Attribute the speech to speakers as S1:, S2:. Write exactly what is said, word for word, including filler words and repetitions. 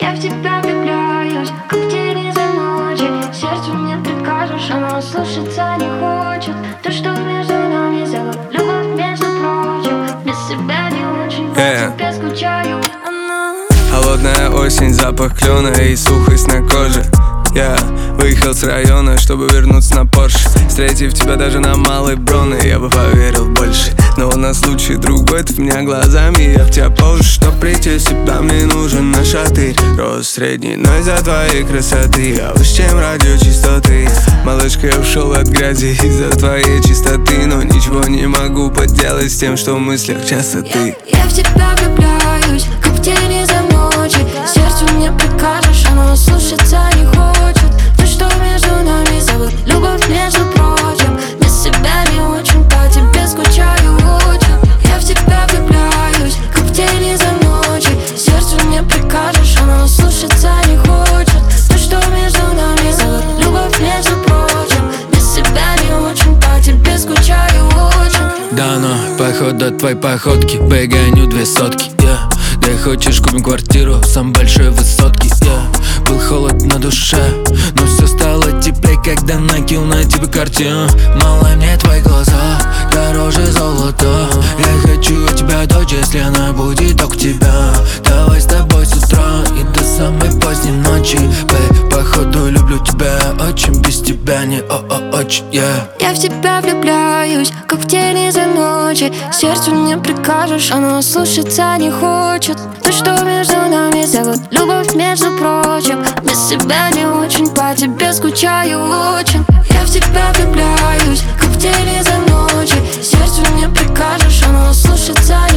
S1: Я в тебя влюбляюсь, как в тени за ночи. Сердцу не прикажешь, оно слушаться не хочет. То, что между нами зовут любовь, между прочим. Без себя не очень, по
S2: yeah.
S1: тебе скучаю.
S2: Холодная осень, запах клена и сухость на коже. Я выехал с района, чтобы вернуться на Порш. Встретив тебя даже на Малой Бронной, я бы поверил больше. Но на случай другой, ты в меня глазами, я в тебя по уши. Чтоб прийти в себя, мне нужен на шатырь. Рост средний, но из-за твоей красоты я выше, чем радиочастоты. Малышка, я ушел от грязи из-за твоей чистоты. Но ничего не могу поделать с тем, что в мыслях часто ты.
S1: Я, я в тебя влюбляюсь, как в тени за ночи. Сердцу не прикажешь, оно слушаться не хочет. То, что между нами зовут любовь, между прочим. Без себя не очень, по тебе скучаю очень. Я в тебя влюбляюсь, как в тени за ночи. Сердцу не прикажешь, оно слушаться не хочет. То, что между нами зовут любовь, между прочим. Без себя не очень, по тебе скучаю очень.
S3: Да, но походу твоей походки выгоню две сотки, yeah. Да хочешь, купим квартиру в самой большой высотке, yeah. Был холод на душе, но все стало теплее, когда накинул на тебя картину. Малая, мне твои глаза дороже золота. Я хочу от тебя дочь, если она будет только тебя. Давай с тобой с утра и до самой поздней ночи. Бэй, походу люблю тебя очень, без тебя не о-о-очень, yeah.
S1: Я в тебя влюбляюсь, как в тени за ночи. Сердцу не прикажешь, оно слушаться не хочет. То, что между нами зовут любовь, между прочим. Без себя не очень, по тебе скучаю очень. Я в тебя влюбляюсь, как в тени за ночи. Сердцу не прикажешь, оно слушаться